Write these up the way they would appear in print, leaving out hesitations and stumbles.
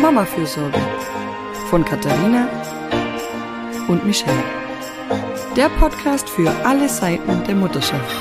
Mama-Fürsorge von Katharina und Michelle. Der Podcast für alle Seiten der Mutterschaft.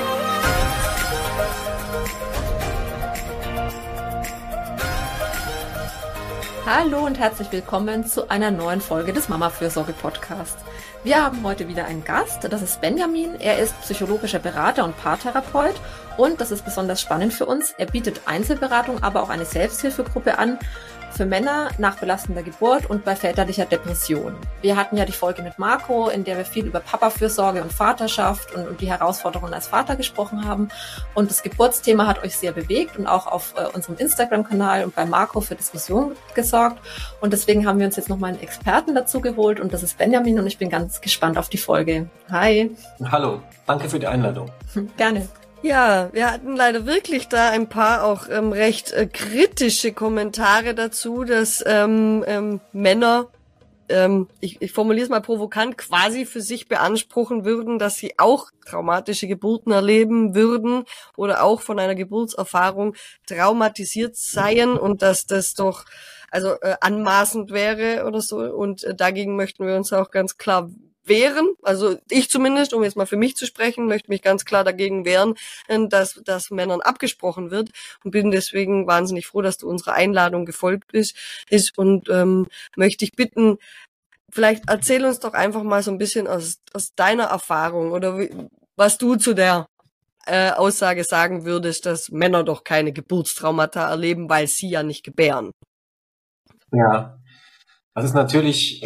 Hallo und herzlich willkommen zu einer neuen Folge des Mama-Fürsorge-Podcasts. Wir haben heute wieder einen Gast, das ist Benjamin. Er ist psychologischer Berater und Paartherapeut und, das ist besonders spannend für uns, er bietet Einzelberatung, aber auch eine Selbsthilfegruppe an für Männer nach belastender Geburt und bei väterlicher Depression. Wir hatten ja die Folge mit Marco, in der wir viel über Papafürsorge und Vaterschaft und die Herausforderungen als Vater gesprochen haben. Und das Geburtsthema hat euch sehr bewegt und auch auf unserem Instagram-Kanal und bei Marco für Diskussion gesorgt. Und deswegen haben wir uns jetzt nochmal einen Experten dazu geholt und das ist Benjamin und ich bin ganz gespannt auf die Folge. Hi. Hallo, danke für die Einladung. Gerne. Ja, wir hatten leider wirklich da ein paar auch recht kritische Kommentare dazu, dass Männer, ich formuliere es mal provokant, quasi für sich beanspruchen würden, dass sie auch traumatische Geburten erleben würden oder auch von einer Geburtserfahrung traumatisiert seien und dass das doch anmaßend wäre oder so. Und dagegen möchten wir uns auch ganz klar wehren, also ich zumindest, um jetzt mal für mich zu sprechen, möchte mich ganz klar dagegen wehren, dass Männern abgesprochen wird und bin deswegen wahnsinnig froh, dass du unserer Einladung gefolgt bist und möchte dich bitten, vielleicht erzähl uns doch einfach mal so ein bisschen aus deiner Erfahrung oder was du zu der Aussage sagen würdest, dass Männer doch keine Geburtstraumata erleben, weil sie ja nicht gebären. Ja, das ist natürlich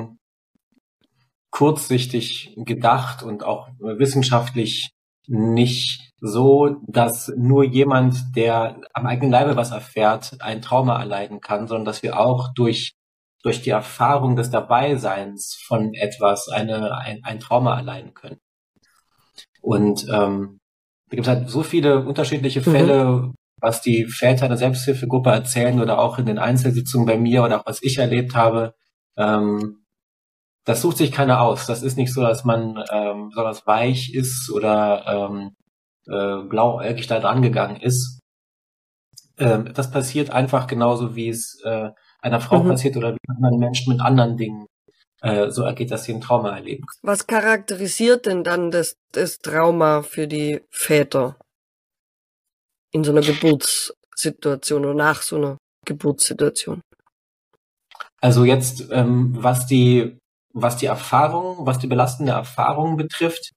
kurzsichtig gedacht und auch wissenschaftlich nicht so, dass nur jemand, der am eigenen Leibe was erfährt, ein Trauma erleiden kann, sondern dass wir auch durch die Erfahrung des Dabeiseins von etwas ein Trauma erleiden können. Und da gibt es halt so viele unterschiedliche Fälle, was die Väter in der Selbsthilfegruppe erzählen oder auch in den Einzelsitzungen bei mir oder auch was ich erlebt habe. Das sucht sich keiner aus. Das ist nicht so, dass man besonders weich ist oder blauäugig da dran gegangen ist. Das passiert einfach genauso, wie es einer Frau passiert oder wie anderen Menschen mit anderen Dingen so ergeht, dass sie ein Trauma erleben. Was charakterisiert denn dann das Trauma für die Väter in so einer Geburtssituation oder nach so einer Geburtssituation? Also jetzt, was die Erfahrung, was die belastende Erfahrung betrifft,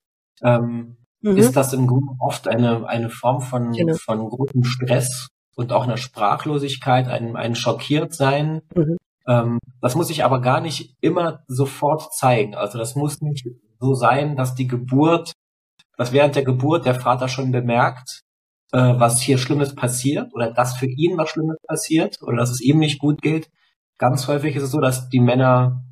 ist das im Grunde oft eine Form von großem Stress und auch einer Sprachlosigkeit, ein Schockiertsein. Das muss sich aber gar nicht immer sofort zeigen. Also das muss nicht so sein, dass während der Geburt der Vater schon bemerkt, was hier Schlimmes passiert oder dass für ihn was Schlimmes passiert oder dass es ihm nicht gut geht. Ganz häufig ist es so, dass die Männer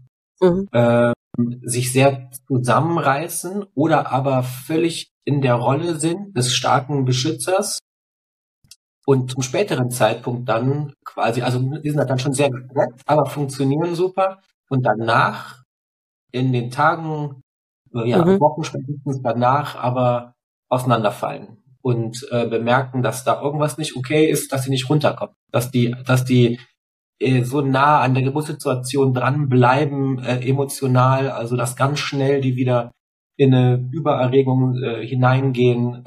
sich sehr zusammenreißen oder aber völlig in der Rolle sind des starken Beschützers und zum späteren Zeitpunkt dann quasi, also die sind dann schon sehr gestresst, aber funktionieren super und danach in den Tagen, Wochen spätestens danach aber auseinanderfallen und bemerken, dass da irgendwas nicht okay ist, dass sie nicht runterkommen, dass die so nah an der Geburtssituation dranbleiben, emotional, also dass ganz schnell die wieder in eine Übererregung hineingehen,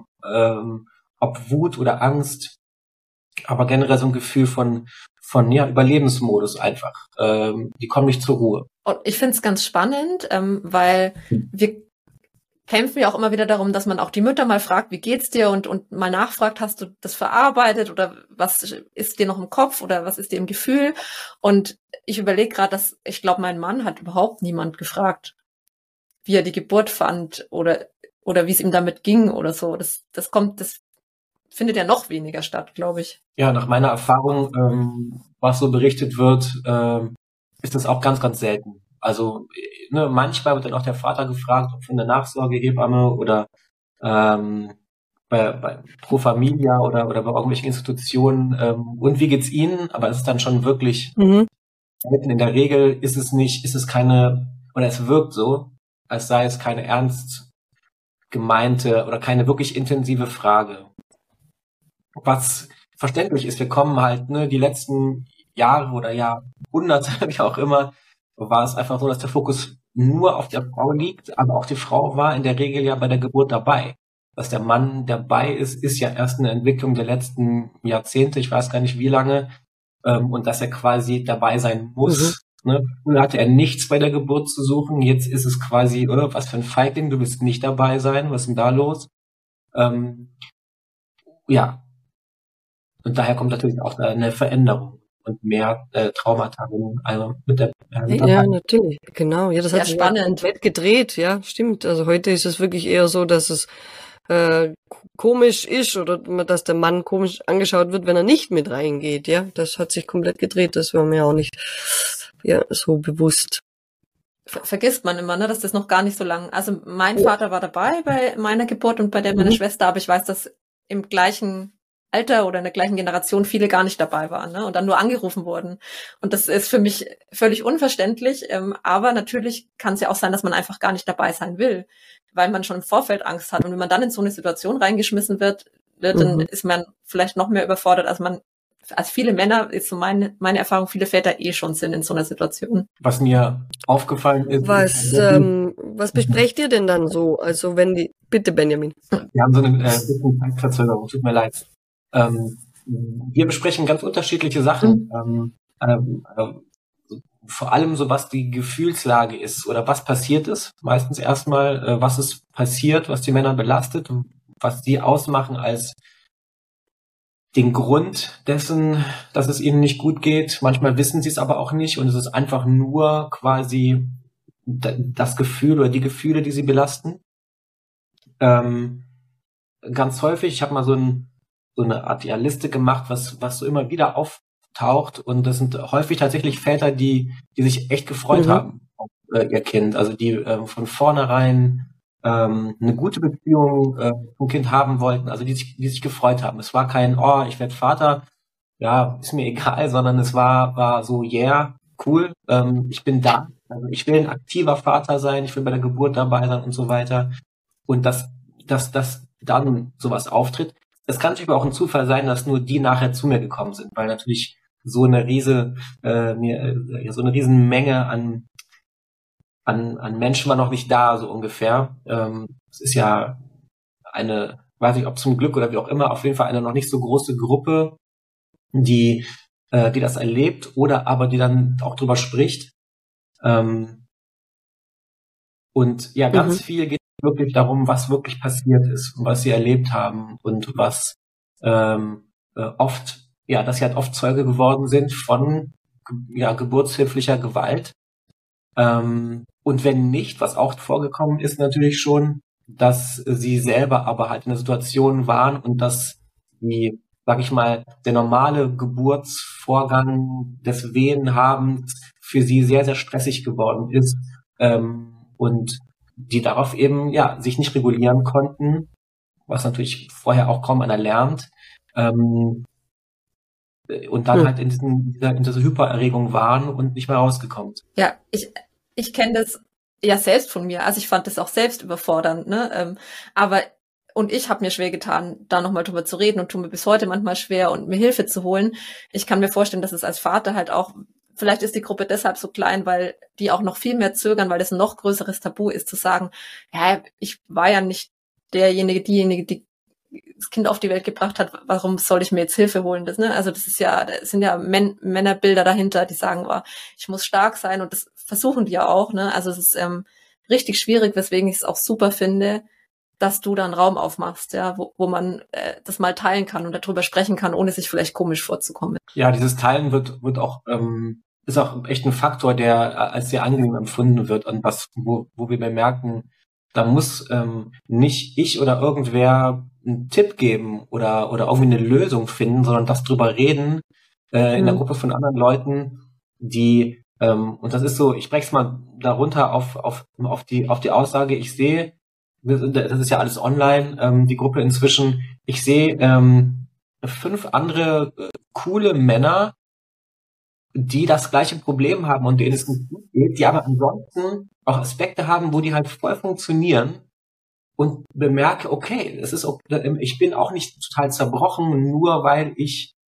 ob Wut oder Angst, aber generell so ein Gefühl von Überlebensmodus einfach. Die kommen nicht zur Ruhe. Und ich finde es ganz spannend, weil wir kämpfen ja auch immer wieder darum, dass man auch die Mütter mal fragt, wie geht's dir und mal nachfragt, hast du das verarbeitet oder was ist dir noch im Kopf oder was ist dir im Gefühl? Und ich überlege gerade, dass ich glaube, mein Mann hat überhaupt niemand gefragt, wie er die Geburt fand oder wie es ihm damit ging oder so. Das findet ja noch weniger statt, glaube ich. Ja, nach meiner Erfahrung, was so berichtet wird, ist das auch ganz, ganz selten. Also manchmal wird dann auch der Vater gefragt, ob von der Nachsorgehebamme oder bei Pro Familia oder bei irgendwelchen Institutionen und wie geht's Ihnen? Aber es ist dann schon wirklich in der Regel ist es keine, oder es wirkt so, als sei es keine ernst gemeinte oder keine wirklich intensive Frage. Was verständlich ist, wir kommen halt die letzten Jahre oder Jahrhunderte, wie auch immer, war es einfach so, dass der Fokus nur auf der Frau liegt, aber auch die Frau war in der Regel ja bei der Geburt dabei. Dass der Mann dabei ist ja erst eine Entwicklung der letzten Jahrzehnte, ich weiß gar nicht wie lange, und dass er quasi dabei sein muss. Ne? Früher hatte er nichts bei der Geburt zu suchen, jetzt ist es quasi, was für ein Feigling, du willst nicht dabei sein, was ist denn da los? Ja, und daher kommt natürlich auch eine Veränderung und mehr Traumata mit der ja, natürlich, genau. Ja, das sehr hat sich spannend komplett gedreht, ja, stimmt. Also heute ist es wirklich eher so, dass es komisch ist oder dass der Mann komisch angeschaut wird, wenn er nicht mit reingeht, ja. Das hat sich komplett gedreht, das war mir auch nicht so bewusst. Vergisst man immer, ne, dass das noch gar nicht so lang. Also mein Vater war dabei bei meiner Geburt und bei der meiner Schwester, aber ich weiß, dass im gleichen Alter oder in der gleichen Generation viele gar nicht dabei waren, ne, und dann nur angerufen wurden. Und das ist für mich völlig unverständlich, aber natürlich kann es ja auch sein, dass man einfach gar nicht dabei sein will, weil man schon im Vorfeld Angst hat. Und wenn man dann in so eine Situation reingeschmissen wird, dann ist man vielleicht noch mehr überfordert, als viele Männer, ist so meine Erfahrung, viele Väter schon sind in so einer Situation. Was mir aufgefallen ist... Was besprecht ihr denn dann so? Also bitte Benjamin. Wir haben so eine bisschen Zeitverzögerung, tut mir leid. Wir besprechen ganz unterschiedliche Sachen. Vor allem so, was die Gefühlslage ist oder was passiert ist. Meistens erstmal, was ist passiert, was die Männer belastet und was die ausmachen als den Grund dessen, dass es ihnen nicht gut geht. Manchmal wissen sie es aber auch nicht und es ist einfach nur quasi das Gefühl oder die Gefühle, die sie belasten. Ganz häufig, ich habe mal so eine Art Liste gemacht, was so immer wieder auftaucht und das sind häufig tatsächlich Väter, die sich echt gefreut haben auf ihr Kind, also die von vornherein eine gute Beziehung zum Kind haben wollten, also die sich gefreut haben. Es war kein, ich werde Vater, ja, ist mir egal, sondern es war so, cool, ich bin da, also ich will ein aktiver Vater sein, ich will bei der Geburt dabei sein und so weiter. Und dass dann sowas auftritt, das kann natürlich aber auch ein Zufall sein, dass nur die nachher zu mir gekommen sind, weil natürlich so eine riesen Menge an Menschen war noch nicht da, so ungefähr. Es ist ja weiß nicht, ob zum Glück oder wie auch immer, auf jeden Fall eine noch nicht so große Gruppe, die das erlebt oder aber die dann auch drüber spricht. Und ja, ganz viel geht wirklich darum, was wirklich passiert ist und was sie erlebt haben und was dass sie halt oft Zeuge geworden sind von geburtshilflicher Gewalt. Und wenn nicht, was auch vorgekommen ist natürlich schon, dass sie selber aber halt in der Situation waren und dass sag ich mal, der normale Geburtsvorgang des Wehenhabens für sie sehr, sehr stressig geworden ist und die darauf eben sich nicht regulieren konnten, was natürlich vorher auch kaum einer lernt, und dann halt in dieser Hypererregung waren und nicht mehr rausgekommen sind. Ja, ich kenne das ja selbst von mir, also ich fand das auch selbst überfordernd, ne? Und ich habe mir schwer getan, da nochmal drüber zu reden und tue mir bis heute manchmal schwer und mir Hilfe zu holen. Ich kann mir vorstellen, dass es als Vater halt auch, vielleicht ist die Gruppe deshalb so klein, weil die auch noch viel mehr zögern, weil das ein noch größeres Tabu ist, zu sagen, ich war ja nicht diejenige, die das Kind auf die Welt gebracht hat, warum soll ich mir jetzt Hilfe holen? Das sind ja Männerbilder dahinter, die sagen, ich muss stark sein und das versuchen die ja auch, ne? Also es ist richtig schwierig, weswegen ich es auch super finde, dass du da einen Raum aufmachst, ja, wo man das mal teilen kann und darüber sprechen kann, ohne sich vielleicht komisch vorzukommen. Ja, dieses Teilen wird auch ist auch echt ein Faktor, der als sehr angenehm empfunden wird und wo wir bemerken, da muss nicht ich oder irgendwer einen Tipp geben oder irgendwie eine Lösung finden, sondern das drüber reden in einer Gruppe von anderen Leuten, die und das ist so, ich breche es mal darunter auf die Aussage, ich sehe, das ist ja alles online, die Gruppe inzwischen, ich sehe 5 andere coole Männer, die das gleiche Problem haben und denen es nicht gut geht, die aber ansonsten auch Aspekte haben, wo die halt voll funktionieren und bemerke, okay, ich bin auch nicht total zerbrochen, nur weil ich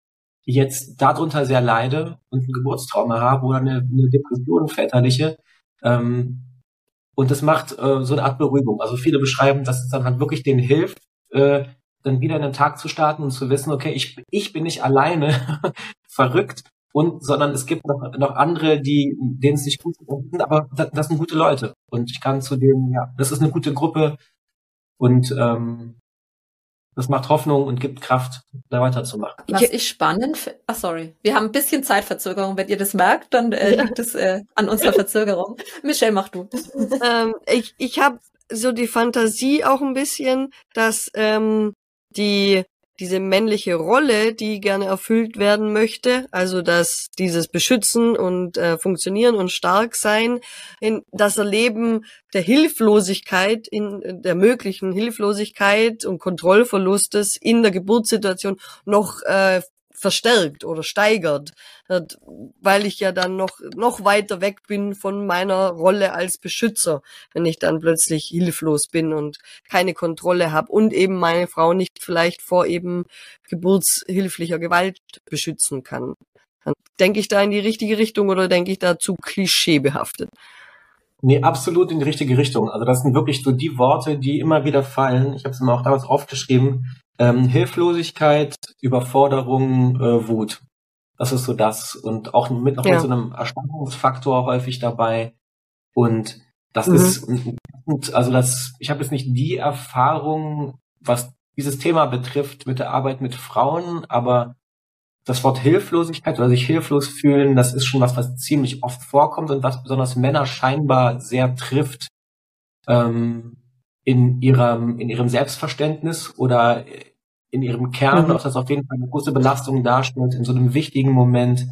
jetzt darunter sehr leide und ein Geburtstrauma habe oder eine Depression väterliche. Und das macht so eine Art Beruhigung. Also viele beschreiben, dass es dann halt wirklich denen hilft, dann wieder in den Tag zu starten und zu wissen, okay, ich bin nicht alleine verrückt, sondern es gibt noch andere, denen es nicht gut geht, aber das sind gute Leute. Und ich kann zu denen, das ist eine gute Gruppe und das macht Hoffnung und gibt Kraft, da weiterzumachen. Was ich spannend finde, sorry, wir haben ein bisschen Zeitverzögerung. Wenn ihr das merkt, dann liegt es an unserer Verzögerung. Michelle, mach du. Ich habe so die Fantasie auch ein bisschen, dass diese männliche Rolle, die gerne erfüllt werden möchte, also dass dieses Beschützen und Funktionieren und stark sein, das Erleben der Hilflosigkeit, in der möglichen Hilflosigkeit und Kontrollverlustes in der Geburtssituation noch verstärkt oder steigert, weil ich ja dann noch weiter weg bin von meiner Rolle als Beschützer, wenn ich dann plötzlich hilflos bin und keine Kontrolle habe und eben meine Frau nicht vielleicht vor eben geburtshilflicher Gewalt beschützen kann. Dann denke ich da in die richtige Richtung oder denke ich da zu klischeebehaftet? Nee, absolut in die richtige Richtung. Also das sind wirklich so die Worte, die immer wieder fallen. Ich habe es mir auch damals aufgeschrieben. Hilflosigkeit, Überforderung, Wut. Das ist so das. Und auch mit so einem Erstaunungsfaktor häufig dabei. Und das ist, also ich habe jetzt nicht die Erfahrung, was dieses Thema betrifft, mit der Arbeit mit Frauen, aber das Wort Hilflosigkeit oder sich hilflos fühlen, das ist schon was ziemlich oft vorkommt und was besonders Männer scheinbar sehr trifft, in ihrem Selbstverständnis oder in ihrem Kern, dass das auf jeden Fall eine große Belastung darstellt, in so einem wichtigen Moment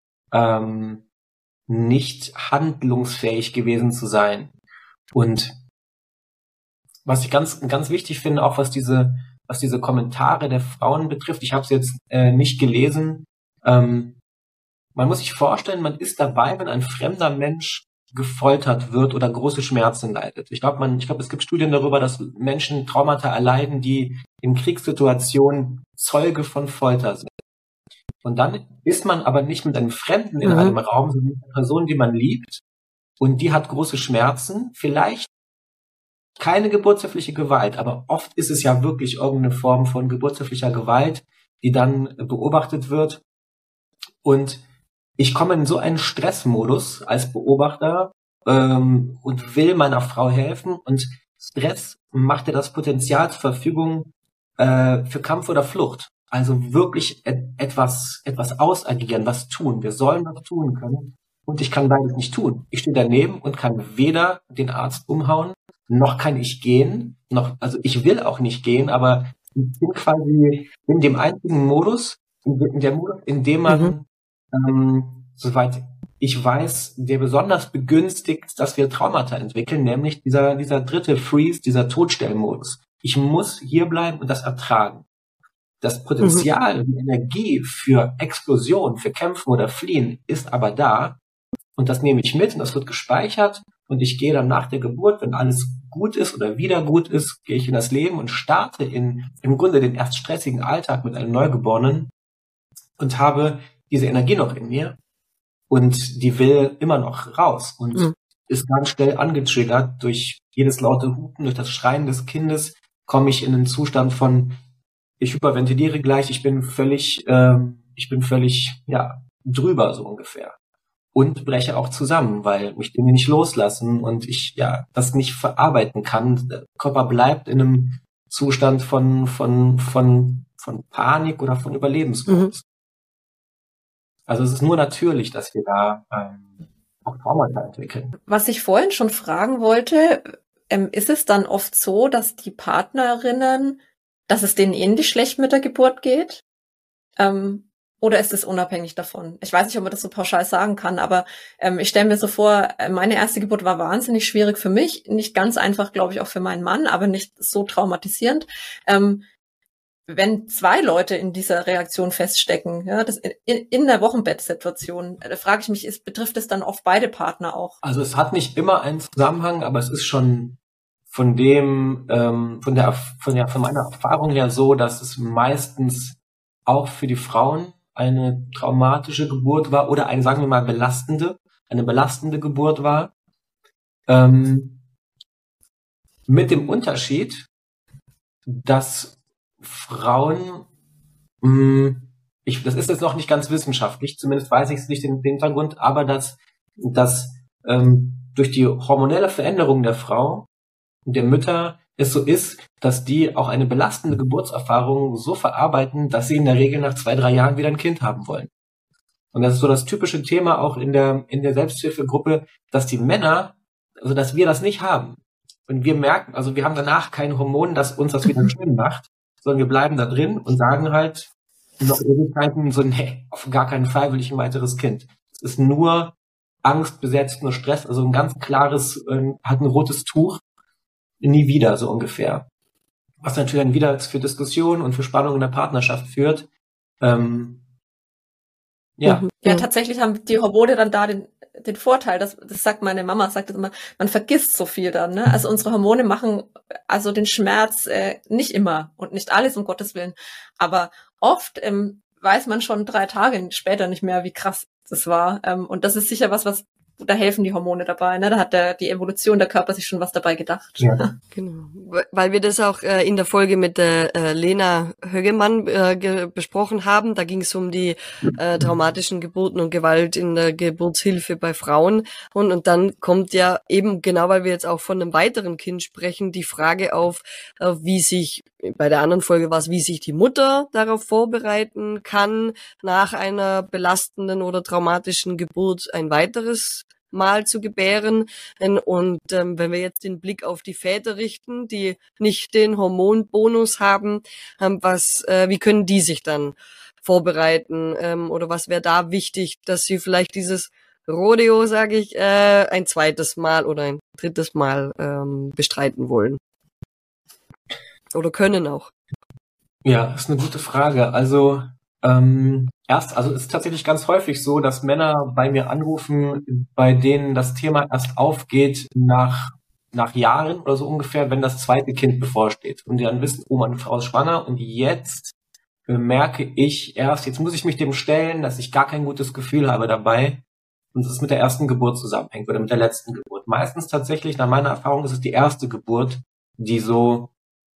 nicht handlungsfähig gewesen zu sein. Und was ich ganz, ganz wichtig finde, auch was diese Kommentare der Frauen betrifft, ich habe es jetzt nicht gelesen, man muss sich vorstellen, man ist dabei, wenn ein fremder Mensch gefoltert wird oder große Schmerzen leidet. Ich glaube, es gibt Studien darüber, dass Menschen Traumata erleiden, die in Kriegssituationen Zeuge von Folter sind. Und dann ist man aber nicht mit einem Fremden in einem Raum, sondern mit einer Person, die man liebt, und die hat große Schmerzen, vielleicht keine geburtshilfliche Gewalt, aber oft ist es ja wirklich irgendeine Form von geburtshilflicher Gewalt, die dann beobachtet wird. Und ich komme in so einen Stressmodus als Beobachter und will meiner Frau helfen. Und Stress macht ja das Potenzial zur Verfügung für Kampf oder Flucht. Also wirklich etwas ausagieren, was tun. Wir sollen was tun können. Und ich kann beides nicht tun. Ich stehe daneben und kann weder den Arzt umhauen, noch kann ich gehen. Also ich will auch nicht gehen, aber ich bin quasi in dem einzigen Modus, in dem man soweit ich weiß, der besonders begünstigt, dass wir Traumata entwickeln, nämlich dieser dritte Freeze, dieser Todstellmodus. Ich muss hier bleiben und das ertragen. Das Potenzial, die Energie für Explosion, für Kämpfen oder Fliehen ist aber da und das nehme ich mit und das wird gespeichert und ich gehe dann nach der Geburt, wenn alles gut ist oder wieder gut ist, gehe ich in das Leben und starte im Grunde den erst stressigen Alltag mit einem Neugeborenen und habe diese Energie noch in mir. Und die will immer noch raus und ist ganz schnell angetriggert durch jedes laute Hupen, durch das Schreien des Kindes, komme ich in einen Zustand von, ich hyperventiliere gleich, ich bin völlig drüber so ungefähr. Und breche auch zusammen, weil mich Dinge nicht loslassen und ich das nicht verarbeiten kann. Der Körper bleibt in einem Zustand von Panik oder von Überlebensmodus. Also es ist nur natürlich, dass wir da auch Traumata entwickeln. Was ich vorhin schon fragen wollte, ist es dann oft so, dass die Partnerinnen, dass es denen ähnlich schlecht mit der Geburt geht? Oder ist es unabhängig davon? Ich weiß nicht, ob man das so pauschal sagen kann, aber ich stelle mir so vor, meine erste Geburt war wahnsinnig schwierig für mich. Nicht ganz einfach, glaube ich, auch für meinen Mann, aber nicht so traumatisierend. Wenn zwei Leute in dieser Reaktion feststecken, das in der Wochenbettsituation, da frage ich mich, betrifft es dann oft beide Partner auch? Also es hat nicht immer einen Zusammenhang, aber es ist schon von meiner Erfahrung her so, dass es meistens auch für die Frauen, eine traumatische Geburt war oder eine, sagen wir mal, eine belastende Geburt war. Mit dem Unterschied, dass Frauen, das ist jetzt noch nicht ganz wissenschaftlich, zumindest weiß ich es nicht den Hintergrund, aber dass durch die hormonelle Veränderung der Frau und der Mütter es so ist, dass die auch eine belastende Geburtserfahrung so verarbeiten, dass sie in der Regel nach 2-3 Jahren wieder ein Kind haben wollen. Und das ist so das typische Thema auch in der Selbsthilfegruppe, dass die Männer, also dass wir das nicht haben. Und wir merken, also wir haben danach kein Hormon, das uns das wieder schön macht, sondern wir bleiben da drin und sagen halt noch Ewigkeiten so, nee, auf gar keinen Fall will ich ein weiteres Kind. Es ist nur Angst besetzt, nur Stress, also ein ganz klares, hat ein rotes Tuch, nie wieder, so ungefähr. Was natürlich dann wieder für Diskussionen und für Spannung in der Partnerschaft führt. Ja. Ja, tatsächlich haben die Hormone dann da den Vorteil, das sagt meine Mama, sagt das immer, man vergisst so viel dann, ne? Also unsere Hormone machen also den Schmerz nicht immer und nicht alles, um Gottes Willen, aber oft weiß man schon 3 Tage später nicht mehr, wie krass das war. Und das ist sicher was da helfen die Hormone dabei, ne? Da hat die Evolution, der Körper sich schon was dabei gedacht. Ja. Genau. Weil wir das auch in der Folge mit der Lena Högemann besprochen haben. Da ging es um die traumatischen Geburten und Gewalt in der Geburtshilfe bei Frauen. Und dann kommt ja eben, genau weil wir jetzt auch von einem weiteren Kind sprechen, die Frage auf, wie sich, bei der anderen Folge war es, wie sich die Mutter darauf vorbereiten kann, nach einer belastenden oder traumatischen Geburt ein weiteres Mal zu gebären. Und wenn wir jetzt den Blick auf die Väter richten, die nicht den Hormonbonus haben, wie können die sich dann vorbereiten? Oder was wäre da wichtig, dass sie vielleicht dieses Rodeo, sage ich, ein zweites Mal oder ein drittes Mal bestreiten wollen? Oder können auch? Ja, ist eine gute Frage. Also es ist tatsächlich ganz häufig so, dass Männer bei mir anrufen, bei denen das Thema erst aufgeht nach Jahren oder so ungefähr, wenn das zweite Kind bevorsteht. Und die dann wissen, oh, meine Frau ist schwanger und jetzt merke ich erst, jetzt muss ich mich dem stellen, dass ich gar kein gutes Gefühl habe dabei und es mit der ersten Geburt zusammenhängt oder mit der letzten Geburt. Meistens tatsächlich, nach meiner Erfahrung, ist es die erste Geburt, die so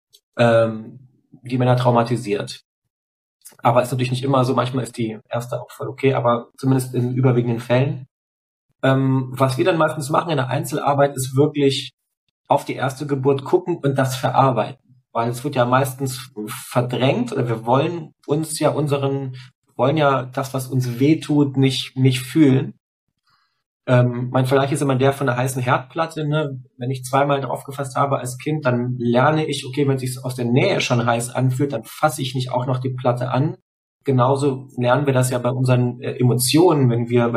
die Männer traumatisiert. Aber ist natürlich nicht immer so, manchmal ist die erste auch voll okay, aber zumindest in überwiegenden Fällen. Was wir dann meistens machen in der Einzelarbeit, ist wirklich auf die erste Geburt gucken und das verarbeiten. Weil es wird ja meistens verdrängt oder wir wollen ja das, was uns wehtut, nicht fühlen. Mein Vergleich ist immer der von der heißen Herdplatte, ne? Wenn ich 2-mal drauf gefasst habe als Kind, dann lerne ich, okay, wenn es sich aus der Nähe schon heiß anfühlt, dann fasse ich nicht auch noch die Platte an. Genauso lernen wir das ja bei unseren Emotionen, wenn wir,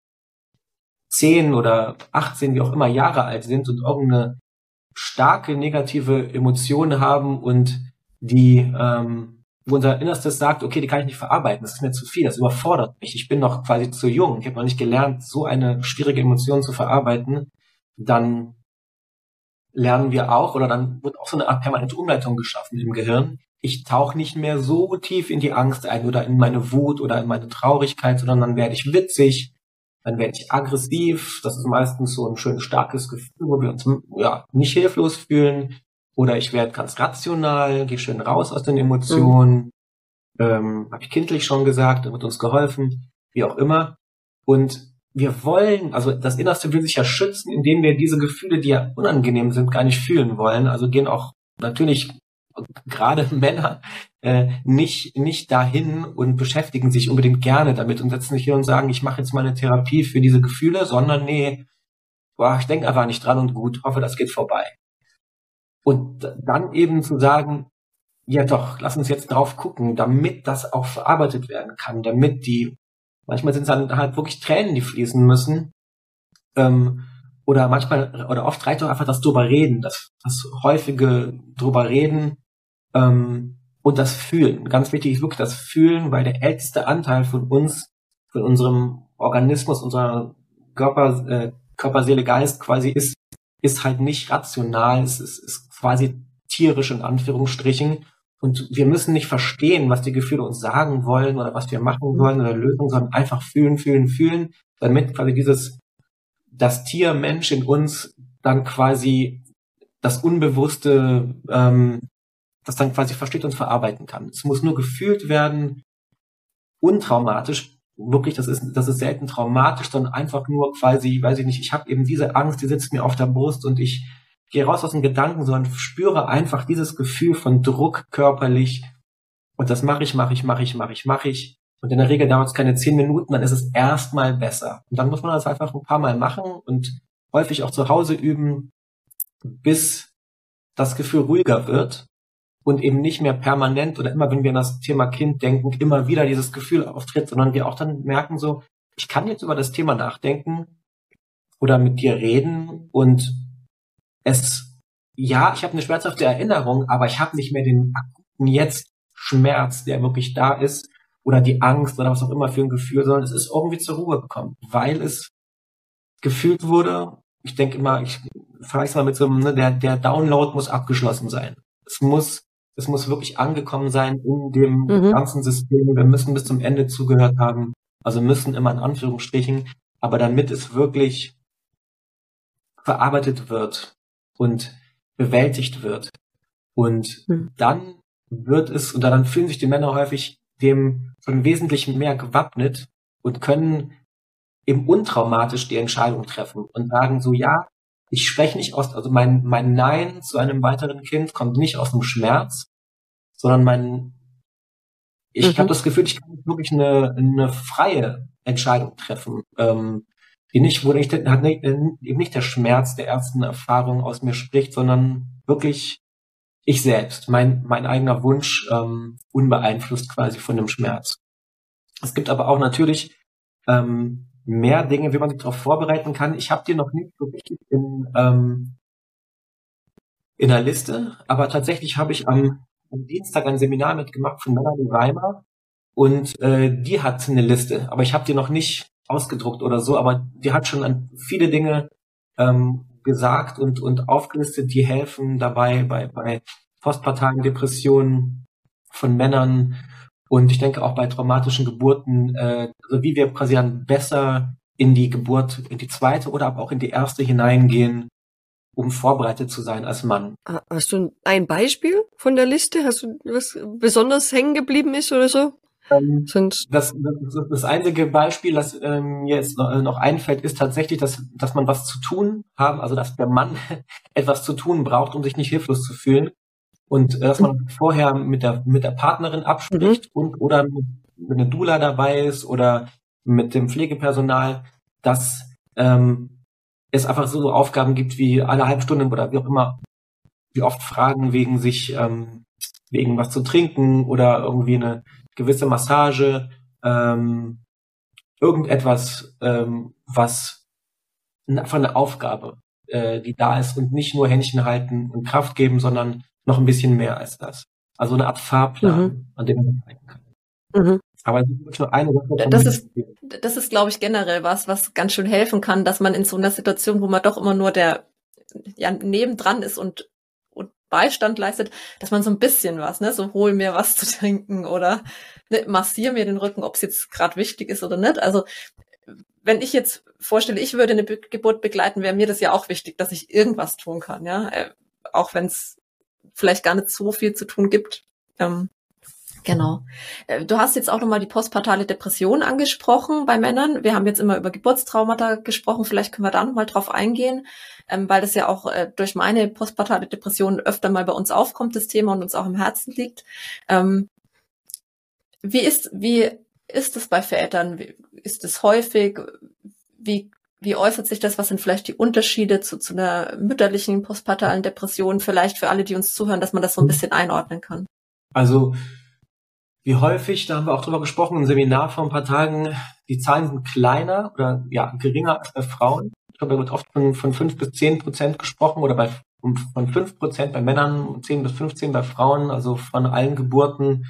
10 oder 18, wie auch immer Jahre alt sind und irgendeine starke negative Emotion haben und die wo unser Innerstes sagt, okay, die kann ich nicht verarbeiten, das ist mir zu viel, das überfordert mich, ich bin noch quasi zu jung, ich habe noch nicht gelernt, so eine schwierige Emotion zu verarbeiten, dann lernen wir auch, oder dann wird auch so eine Art permanente Umleitung geschaffen im Gehirn. Ich tauche nicht mehr so tief in die Angst ein oder in meine Wut oder in meine Traurigkeit, sondern dann werde ich witzig, dann werde ich aggressiv, das ist meistens so ein schön starkes Gefühl, wo wir uns nicht hilflos fühlen. Oder ich werde ganz rational, gehe schön raus aus den Emotionen, habe ich kindlich schon gesagt, da wird uns geholfen, wie auch immer. Und wir wollen, also das Innerste will sich ja schützen, indem wir diese Gefühle, die ja unangenehm sind, gar nicht fühlen wollen. Also gehen auch natürlich gerade Männer nicht dahin und beschäftigen sich unbedingt gerne damit und setzen sich hier und sagen, ich mache jetzt mal eine Therapie für diese Gefühle, sondern ich denke einfach nicht dran und gut, hoffe, das geht vorbei. Und dann eben zu sagen, ja doch, lass uns jetzt drauf gucken, damit das auch verarbeitet werden kann, damit manchmal sind es dann halt wirklich Tränen, die fließen müssen, oder oft reicht auch einfach das drüber reden, das häufige drüber reden, und das Fühlen. Ganz wichtig ist wirklich das Fühlen, weil der älteste Anteil von uns, von unserem Organismus, unserer Körper, Seele, Geist quasi ist halt nicht rational, es ist quasi tierisch in Anführungsstrichen Und wir müssen nicht verstehen, was die Gefühle uns sagen wollen oder was wir machen wollen oder lösen, sondern einfach fühlen, damit quasi das Tier, Mensch in uns dann quasi das Unbewusste, das dann quasi versteht und verarbeiten kann. Es muss nur gefühlt werden, untraumatisch. Wirklich, das ist selten traumatisch, sondern einfach nur quasi, weiß ich nicht, ich habe eben diese Angst, die sitzt mir auf der Brust und ich gehe raus aus dem Gedanken, sondern spüre einfach dieses Gefühl von Druck körperlich und das mache ich. Und in der Regel dauert es keine 10 Minuten, dann ist es erstmal besser. Und dann muss man das einfach ein paar Mal machen und häufig auch zu Hause üben, bis das Gefühl ruhiger wird und eben nicht mehr permanent oder immer, wenn wir an das Thema Kind denken, immer wieder dieses Gefühl auftritt, sondern wir auch dann merken so, ich kann jetzt über das Thema nachdenken oder mit dir reden und ich habe eine schmerzhafte Erinnerung, aber ich habe nicht mehr den akuten Jetzt-Schmerz, der wirklich da ist oder die Angst oder was auch immer für ein Gefühl, sondern es ist irgendwie zur Ruhe gekommen, weil es gefühlt wurde. Ich denke immer, ich vergleiche es mal mit so einem, der Download muss abgeschlossen sein. Es muss wirklich angekommen sein in dem ganzen System. Wir müssen bis zum Ende zugehört haben. Also müssen immer in Anführungsstrichen. Aber damit es wirklich verarbeitet wird und bewältigt wird. Und dann dann fühlen sich die Männer häufig dem schon wesentlich mehr gewappnet und können eben untraumatisch die Entscheidung treffen und sagen so, ja, ich spreche nicht also mein Nein zu einem weiteren Kind kommt nicht aus dem Schmerz, sondern ich habe das Gefühl, ich kann wirklich eine freie Entscheidung treffen, eben nicht der Schmerz der ersten Erfahrung aus mir spricht, sondern wirklich ich selbst, mein eigener Wunsch, unbeeinflusst quasi von dem Schmerz. Es gibt aber auch natürlich mehr Dinge, wie man sich darauf vorbereiten kann. Ich habe die noch nicht so richtig in der Liste, aber tatsächlich habe ich am Dienstag ein Seminar mitgemacht von Melanie Weimer und die hat eine Liste, aber ich habe die noch nicht ausgedruckt oder so, aber die hat schon an viele Dinge gesagt und aufgelistet, die helfen dabei bei postpartalen Depressionen von Männern und ich denke auch bei traumatischen Geburten, also wie wir quasi dann besser in die Geburt, in die zweite oder aber auch in die erste hineingehen, um vorbereitet zu sein als Mann. Hast du ein Beispiel von der Liste? Hast du was besonders hängen geblieben ist oder so? Das einzige Beispiel, das mir jetzt noch einfällt, ist tatsächlich, dass man was zu tun haben, also dass der Mann etwas zu tun braucht, um sich nicht hilflos zu fühlen. Und dass man vorher mit der Partnerin abspricht oder mit einer Doula dabei ist oder mit dem Pflegepersonal, dass es einfach so Aufgaben gibt wie alle halbe Stunde oder wie auch immer, wie oft Fragen wegen was zu trinken oder irgendwie eine gewisse Massage, irgendetwas, was einfach eine Aufgabe, die da ist und nicht nur Händchen halten und Kraft geben, sondern noch ein bisschen mehr als das. Also eine Art Fahrplan, an dem man arbeiten kann. Aber es ist nur eine Sache. Das ist, glaube ich, generell was ganz schön helfen kann, dass man in so einer Situation, wo man doch immer nur nebendran ist und Beistand leistet, dass man so ein bisschen was, so hol mir was zu trinken oder massier mir den Rücken, ob es jetzt gerade wichtig ist oder nicht. Also wenn ich jetzt vorstelle, ich würde eine Geburt begleiten, wäre mir das ja auch wichtig, dass ich irgendwas tun kann, ja, auch wenn es vielleicht gar nicht so viel zu tun gibt. Genau. Du hast jetzt auch nochmal die postpartale Depression angesprochen bei Männern. Wir haben jetzt immer über Geburtstraumata gesprochen. Vielleicht können wir da nochmal drauf eingehen, weil das ja auch durch meine postpartale Depression öfter mal bei uns aufkommt, das Thema, und uns auch im Herzen liegt. Wie ist es bei Vätern? Ist es häufig? Wie äußert sich das? Was sind vielleicht die Unterschiede zu einer mütterlichen postpartalen Depression? Vielleicht für alle, die uns zuhören, dass man das so ein bisschen einordnen kann. Also wie häufig, da haben wir auch drüber gesprochen im Seminar vor ein paar Tagen, die Zahlen sind kleiner oder geringer als bei Frauen. Ich glaube, da wird oft von 5-10% gesprochen oder von 5% bei Männern, 10-15% bei Frauen, also von allen Geburten.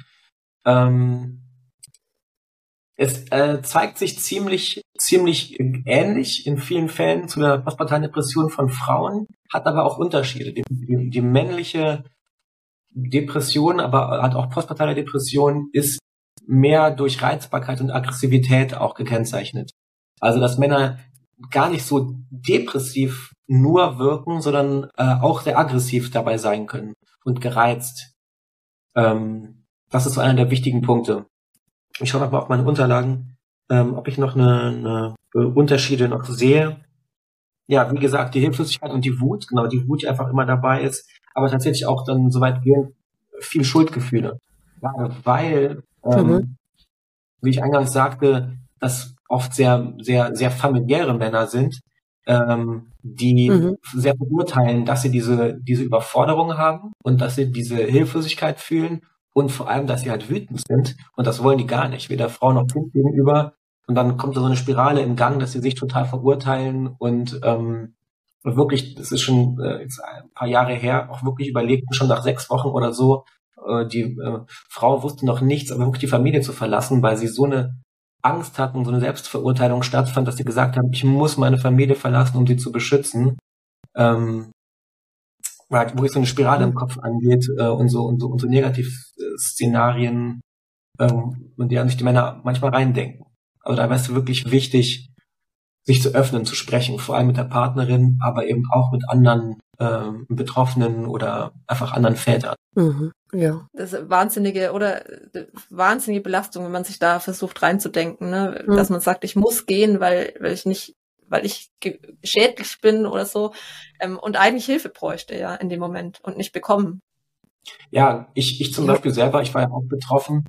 Es zeigt sich ziemlich ähnlich in vielen Fällen zu der postpartalen Depression von Frauen, hat aber auch Unterschiede. Die männliche Depression, aber hat auch postpartale Depression, ist mehr durch Reizbarkeit und Aggressivität auch gekennzeichnet. Also dass Männer gar nicht so depressiv nur wirken, sondern auch sehr aggressiv dabei sein können und gereizt. Das ist so einer der wichtigen Punkte. Ich schaue mal auf meine Unterlagen, ob ich noch eine Unterschiede noch sehe. Ja, wie gesagt, die Hilflosigkeit und die Wut, genau, die Wut, die einfach immer dabei ist, aber tatsächlich auch dann soweit gehen, viel Schuldgefühle. Gerade weil, wie ich eingangs sagte, das oft sehr, sehr, sehr familiäre Männer sind, die sehr verurteilen, dass sie diese Überforderung haben und dass sie diese Hilflosigkeit fühlen und vor allem, dass sie halt wütend sind und das wollen die gar nicht, weder Frau noch Kind gegenüber. Und dann kommt da so eine Spirale im Gang, dass sie sich total verurteilen und wirklich, das ist schon jetzt ein paar Jahre her, auch wirklich überlegten, schon nach 6 Wochen oder so, die Frau wusste noch nichts, aber wirklich die Familie zu verlassen, weil sie so eine Angst hatten, so eine Selbstverurteilung stattfand, dass sie gesagt haben, ich muss meine Familie verlassen, um sie zu beschützen. Wo ich so eine Spirale im Kopf angeht und so Negativszenarien, in die sich die Männer manchmal reindenken. Also da wäre es wirklich wichtig, sich zu öffnen, zu sprechen, vor allem mit der Partnerin, aber eben auch mit anderen Betroffenen oder einfach anderen Vätern. Ja. Das ist wahnsinnige Belastung, wenn man sich da versucht reinzudenken, ne? Dass man sagt, ich muss gehen, weil ich schädlich bin oder so, und eigentlich Hilfe bräuchte, ja, in dem Moment und nicht bekommen. Ja, ich zum Beispiel selber, ich war ja auch betroffen,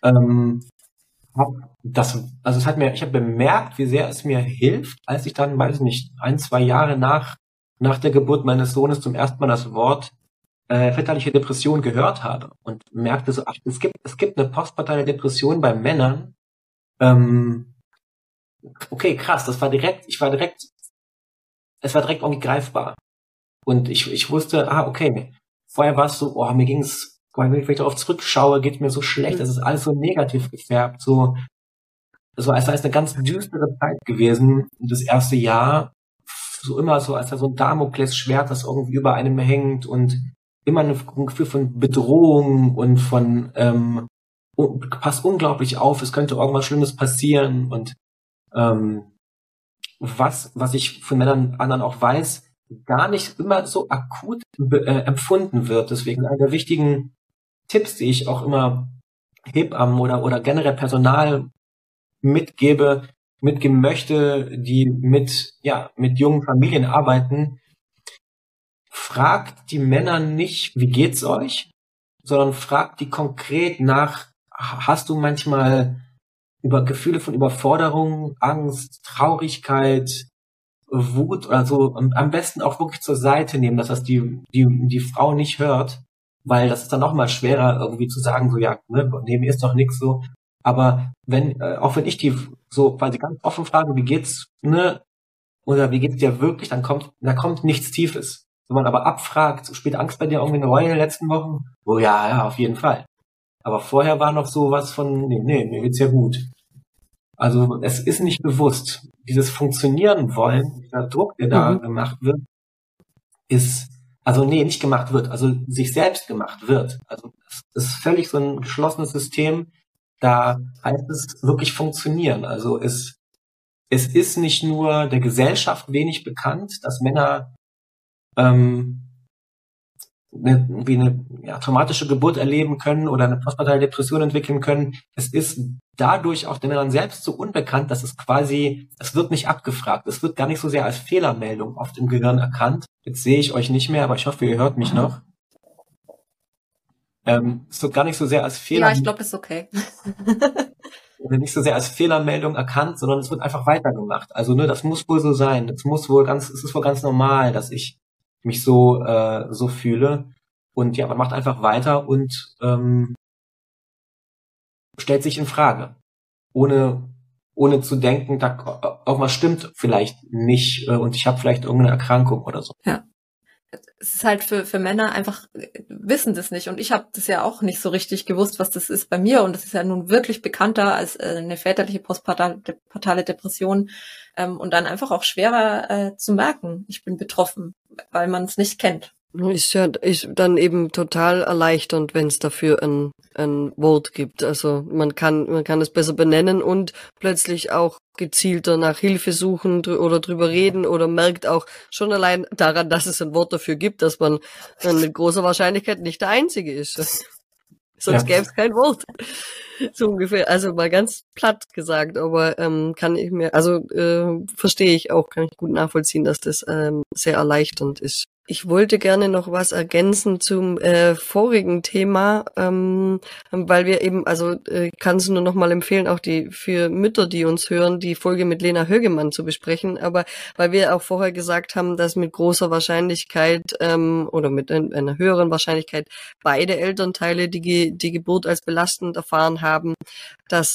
ich habe bemerkt, wie sehr es mir hilft, als ich dann, weiß ich nicht, 1-2 Jahre nach der Geburt meines Sohnes zum ersten Mal das Wort väterliche Depression gehört habe und merkte so, es gibt eine postpartale Depression bei Männern. Okay, krass, es war direkt irgendwie greifbar. Und ich wusste, okay, vorher war es so, mir ging's, wenn ich darauf zurückschaue, geht mir so schlecht, das ist alles so negativ gefärbt, so als sei es eine ganz düstere Zeit gewesen, das erste Jahr, so immer so, als da so ein Damoklesschwert, das irgendwie über einem hängt und immer ein Gefühl von Bedrohung und von passt unglaublich auf, es könnte irgendwas Schlimmes passieren und was ich von Männern anderen auch weiß, gar nicht immer so akut empfunden wird. Deswegen einer der wichtigen Tipps, die ich auch immer Hebammen oder generell Personal mitgeben möchte, die mit jungen Familien arbeiten, fragt die Männer nicht, wie geht's euch, sondern fragt die konkret nach, hast du manchmal über Gefühle von Überforderung, Angst, Traurigkeit, Wut oder so, am besten auch wirklich zur Seite nehmen, dass das die Frau nicht hört, weil das ist dann noch mal schwerer irgendwie zu sagen, so ja, ne, mir ist doch nichts so. Aber auch wenn ich die so quasi ganz offen frage, wie geht's, ne, oder wie geht's dir wirklich, da kommt nichts Tiefes. Wenn man aber abfragt, spielt Angst bei dir irgendwie eine Rolle in den letzten Wochen? Oh ja, auf jeden Fall. Aber vorher war noch so was von, nee, mir geht's ja gut. Also es ist nicht bewusst. Dieses Funktionieren wollen, der Druck, der da gemacht wird, nicht gemacht wird, also sich selbst gemacht wird. Also es ist völlig so ein geschlossenes System, da heißt es wirklich funktionieren. Also es ist nicht nur der Gesellschaft wenig bekannt, dass Männer eine traumatische Geburt erleben können oder eine postpartale Depression entwickeln können. Es ist dadurch auch den Männern selbst so unbekannt, dass es wird nicht abgefragt. Es wird gar nicht so sehr als Fehlermeldung oft im Gehirn erkannt. Jetzt sehe ich euch nicht mehr, aber ich hoffe, ihr hört mich noch. Es wird gar nicht so sehr als Ja, ich glaube, das ist okay. Nicht so sehr als Fehlermeldung erkannt, sondern es wird einfach weitergemacht. Also, ne, das muss wohl so sein. Es ist wohl ganz normal, dass ich mich so fühle. Und ja, man macht einfach weiter und stellt sich in Frage. Ohne zu denken, da irgendwas stimmt vielleicht nicht und ich habe vielleicht irgendeine Erkrankung oder so. Ja. Es ist halt für Männer einfach, wissen das nicht. Und ich habe das ja auch nicht so richtig gewusst, was das ist bei mir. Und das ist ja nun wirklich bekannter als eine väterliche postpartale Depression. Und dann einfach auch schwerer zu merken, ich bin betroffen, weil man es nicht kennt. Ist dann eben total erleichternd, wenn es dafür ein Wort gibt. Also man kann es besser benennen und plötzlich auch gezielter nach Hilfe suchen oder drüber reden oder merkt auch schon allein daran, dass es ein Wort dafür gibt, dass man dann mit großer Wahrscheinlichkeit nicht der Einzige ist. Sonst gäbe es kein Wort. So ungefähr. Also mal ganz platt gesagt, aber verstehe ich auch, kann ich gut nachvollziehen, dass das sehr erleichternd ist. Ich wollte gerne noch was ergänzen zum vorigen Thema, weil wir eben, kann es nur noch mal empfehlen, auch für Mütter, die uns hören, die Folge mit Lena Högemann zu besprechen, aber weil wir auch vorher gesagt haben, dass mit großer Wahrscheinlichkeit oder mit einer höheren Wahrscheinlichkeit beide Elternteile die Geburt als belastend erfahren haben, dass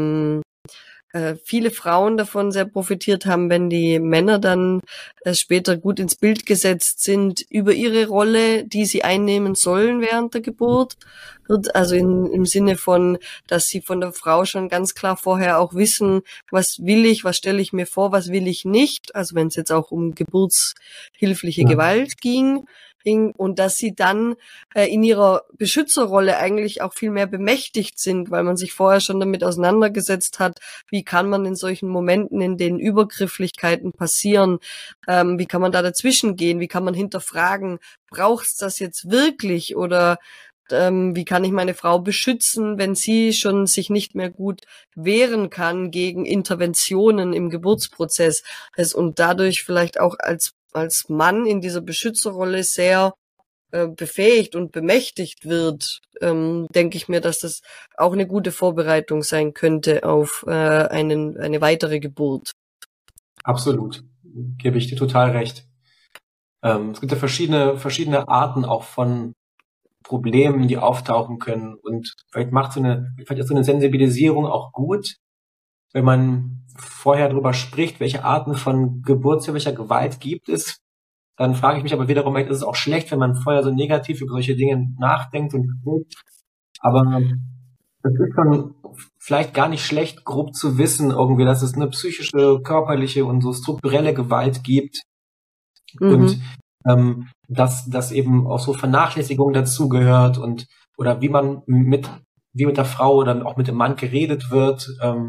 viele Frauen davon sehr profitiert haben, wenn die Männer dann später gut ins Bild gesetzt sind über ihre Rolle, die sie einnehmen sollen während der Geburt. Also im Sinne von, dass sie von der Frau schon ganz klar vorher auch wissen, was will ich, was stelle ich mir vor, was will ich nicht. Also wenn es jetzt auch um geburtshilfliche Gewalt ging. Und dass sie dann in ihrer Beschützerrolle eigentlich auch viel mehr bemächtigt sind, weil man sich vorher schon damit auseinandergesetzt hat, wie kann man in solchen Momenten, in denen Übergrifflichkeiten passieren, wie kann man da dazwischen gehen, wie kann man hinterfragen, braucht's das jetzt wirklich oder wie kann ich meine Frau beschützen, wenn sie schon sich nicht mehr gut wehren kann gegen Interventionen im Geburtsprozess und dadurch vielleicht auch als Mann in dieser Beschützerrolle sehr befähigt und bemächtigt wird, denke ich mir, dass das auch eine gute Vorbereitung sein könnte auf eine weitere Geburt. Absolut, gebe ich dir total recht. Es gibt ja verschiedene Arten auch von Problemen, die auftauchen können, und vielleicht ist so eine Sensibilisierung auch gut, wenn man vorher darüber spricht, welche Arten von geburtshilflicher Gewalt gibt es. Dann frage ich mich aber wiederum, ist es auch schlecht, wenn man vorher so negativ über solche Dinge nachdenkt und spricht. Aber es ist schon vielleicht gar nicht schlecht, grob zu wissen irgendwie, dass es eine psychische, körperliche und so strukturelle Gewalt gibt. Und dass eben auch so Vernachlässigung dazugehört oder wie mit der Frau oder auch mit dem Mann geredet wird.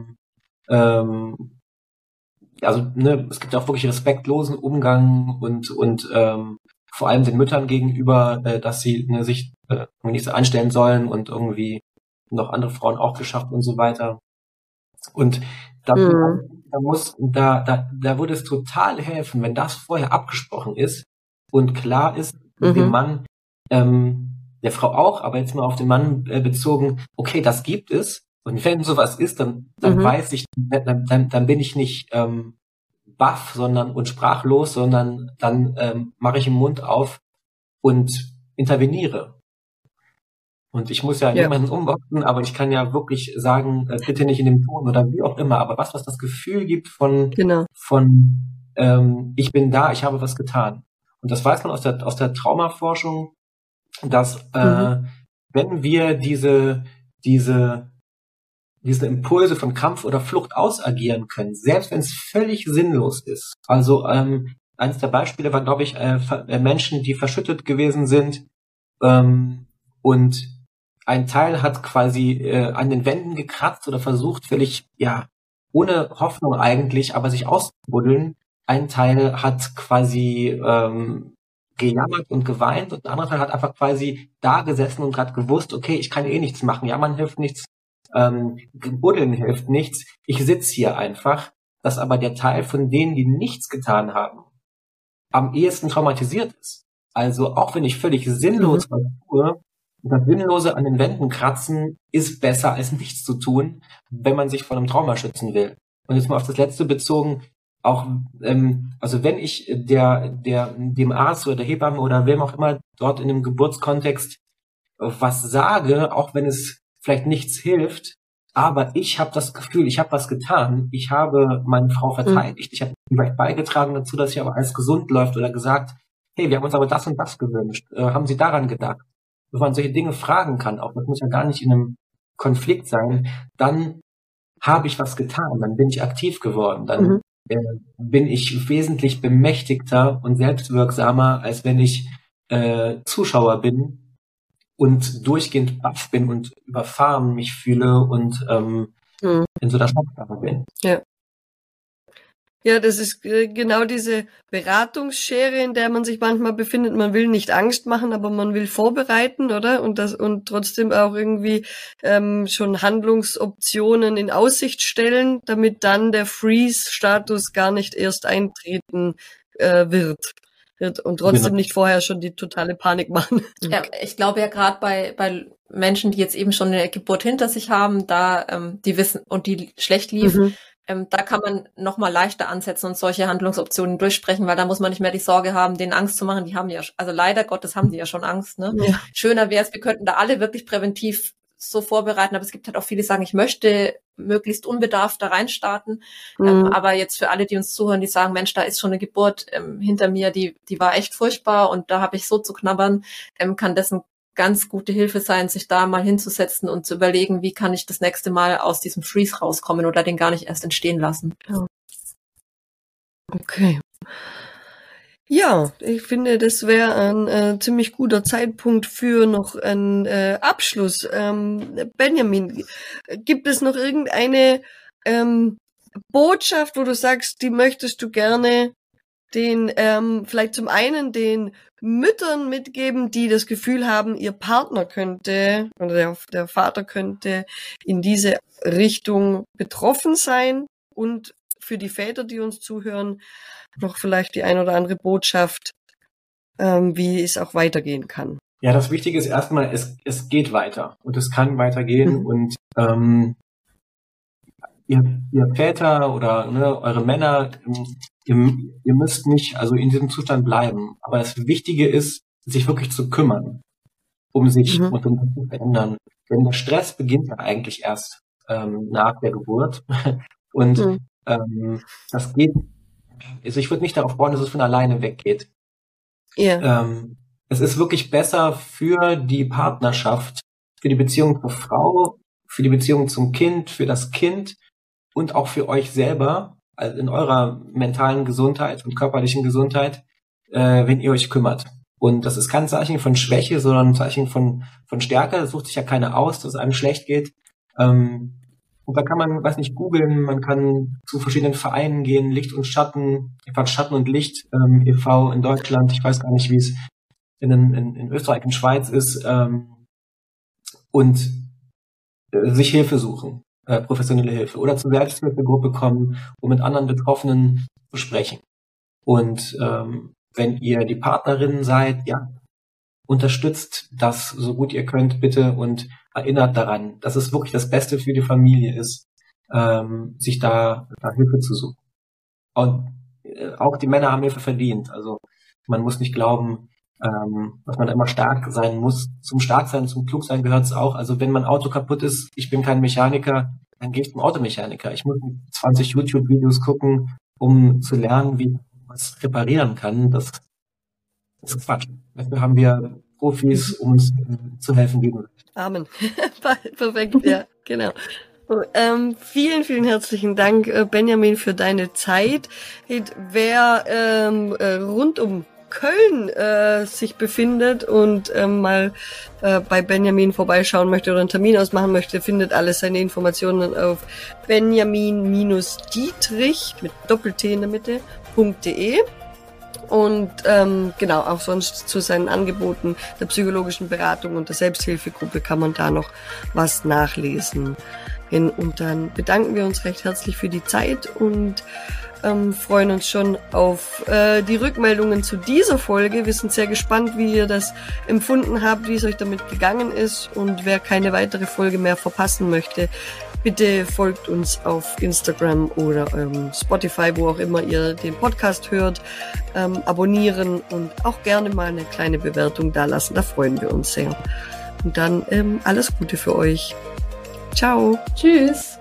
Es gibt auch wirklich respektlosen Umgang und vor allem den Müttern gegenüber, dass sie sich nicht so anstellen sollen und irgendwie noch andere Frauen auch geschafft und so weiter. Und da würde es total helfen, wenn das vorher abgesprochen ist und klar ist, dem Mann, der Frau auch, aber jetzt mal auf den Mann bezogen, okay, das gibt es. Und wenn sowas ist, dann weiß ich, dann bin ich nicht baff und sprachlos, sondern dann mache ich den Mund auf und interveniere. Und ich muss ja niemanden umboxen, aber ich kann ja wirklich sagen, bitte nicht in dem Ton oder wie auch immer, aber was das Gefühl gibt von ich bin da, ich habe was getan. Und das weiß man aus der Traumaforschung, dass wenn wir diese Impulse von Kampf oder Flucht ausagieren können, selbst wenn es völlig sinnlos ist. Also eines der Beispiele war, glaube ich, Menschen, die verschüttet gewesen sind und ein Teil hat quasi an den Wänden gekratzt oder versucht, völlig ohne Hoffnung eigentlich, aber sich auszubuddeln. Ein Teil hat quasi gejammert und geweint und ein anderer Teil hat einfach quasi da gesessen und hat gewusst, okay, ich kann nichts machen, jammern hilft nichts, buddeln hilft nichts, ich sitze hier einfach, dass aber der Teil von denen, die nichts getan haben, am ehesten traumatisiert ist. Also auch wenn ich völlig sinnlos was tue, das Sinnlose an den Wänden kratzen ist besser als nichts zu tun, wenn man sich vor einem Trauma schützen will. Und jetzt mal auf das Letzte bezogen, auch also wenn ich dem Arzt oder der Hebamme oder wem auch immer dort in dem Geburtskontext was sage, auch wenn es vielleicht nichts hilft, aber ich habe das Gefühl, ich habe was getan, ich habe meine Frau verteidigt, ich habe vielleicht beigetragen dazu, dass hier aber alles gesund läuft oder gesagt, hey, wir haben uns aber das und das gewünscht, haben Sie daran gedacht? Wenn man solche Dinge fragen kann, auch das muss ja gar nicht in einem Konflikt sein, dann habe ich was getan, dann bin ich aktiv geworden, dann bin ich wesentlich bemächtigter und selbstwirksamer, als wenn ich Zuschauer bin und durchgehend baff bin und überfahren mich fühle und in so der Schockstarre bin. Ja. Ja, das ist genau diese Beratungsschere, in der man sich manchmal befindet. Man will nicht Angst machen, aber man will vorbereiten, oder? Und trotzdem auch irgendwie schon Handlungsoptionen in Aussicht stellen, damit dann der Freeze-Status gar nicht erst eintreten wird und trotzdem nicht vorher schon die totale Panik machen. Ja, ich glaube ja gerade bei Menschen, die jetzt eben schon eine Geburt hinter sich haben, da die wissen und die schlecht lief, da kann man noch mal leichter ansetzen und solche Handlungsoptionen durchsprechen, weil da muss man nicht mehr die Sorge haben, denen Angst zu machen. Die haben ja, also leider Gottes haben die ja schon Angst. Ne? Ja. Schöner wäre es, wir könnten da alle wirklich präventiv so vorbereiten, aber es gibt halt auch viele, die sagen, ich möchte möglichst unbedarft da reinstarten. Aber jetzt für alle, die uns zuhören, die sagen, Mensch, da ist schon eine Geburt hinter mir, die war echt furchtbar und da habe ich so zu knabbern, kann das ein ganz gute Hilfe sein, sich da mal hinzusetzen und zu überlegen, wie kann ich das nächste Mal aus diesem Freeze rauskommen oder den gar nicht erst entstehen lassen. Ja. Okay. Ja, ich finde, das wäre ein ziemlich guter Zeitpunkt für noch einen Abschluss. Benjamin, gibt es noch irgendeine Botschaft, wo du sagst, die möchtest du gerne den vielleicht zum einen den Müttern mitgeben, die das Gefühl haben, ihr Partner könnte oder der Vater könnte in diese Richtung betroffen sein, und für die Väter, die uns zuhören, noch vielleicht die ein oder andere Botschaft, wie es auch weitergehen kann. Ja, das Wichtige ist erstmal, es geht weiter und es kann weitergehen und ihr Väter oder eure Männer, ihr müsst nicht also in diesem Zustand bleiben. Aber das Wichtige ist, sich wirklich zu kümmern um sich und um das zu verändern. Denn der Stress beginnt ja eigentlich erst nach der Geburt. Und das geht, also ich würde nicht darauf bauen, dass es von alleine weggeht. Yeah. Es ist wirklich besser für die Partnerschaft, für die Beziehung zur Frau, für die Beziehung zum Kind, für das Kind und auch für euch selber, also in eurer mentalen Gesundheit und körperlichen Gesundheit, wenn ihr euch kümmert. Und das ist kein Zeichen von Schwäche, sondern ein Zeichen von Stärke. Das sucht sich ja keiner aus, dass es einem schlecht geht. Und da kann man, googeln, man kann zu verschiedenen Vereinen gehen, Licht und Schatten, Schatten und Licht e.V. in Deutschland, ich weiß gar nicht, wie es in Österreich und Schweiz ist, und sich Hilfe suchen, professionelle Hilfe, oder zur Selbsthilfegruppe kommen, um mit anderen Betroffenen zu sprechen. Und wenn ihr die Partnerin seid, ja, unterstützt das so gut ihr könnt, bitte, und erinnert daran, dass es wirklich das Beste für die Familie ist, sich da Hilfe zu suchen. Und auch die Männer haben Hilfe verdient. Also man muss nicht glauben, dass man immer stark sein muss. Zum Starksein, zum Klugsein gehört es auch. Also wenn mein Auto kaputt ist, ich bin kein Mechaniker, dann gehe ich zum Automechaniker. Ich muss 20 YouTube-Videos gucken, um zu lernen, wie man was reparieren kann. Das ist Quatsch. Dafür haben wir Profis, um uns zu helfen. Amen. Perfekt, ja, genau. Vielen, vielen herzlichen Dank, Benjamin, für deine Zeit. Wer rund um Köln sich befindet und mal bei Benjamin vorbeischauen möchte oder einen Termin ausmachen möchte, findet alles seine Informationen auf benjamin-dietrich mit Doppel-T in der Mitte.de. Und genau, auch sonst zu seinen Angeboten der psychologischen Beratung und der Selbsthilfegruppe kann man da noch was nachlesen. Und dann bedanken wir uns recht herzlich für die Zeit und freuen uns schon auf die Rückmeldungen zu dieser Folge. Wir sind sehr gespannt, wie ihr das empfunden habt, wie es euch damit gegangen ist. Und wer keine weitere Folge mehr verpassen möchte, bitte folgt uns auf Instagram oder Spotify, wo auch immer ihr den Podcast hört. Abonnieren und auch gerne mal eine kleine Bewertung dalassen. Da freuen wir uns sehr. Und dann alles Gute für euch. Ciao. Tschüss.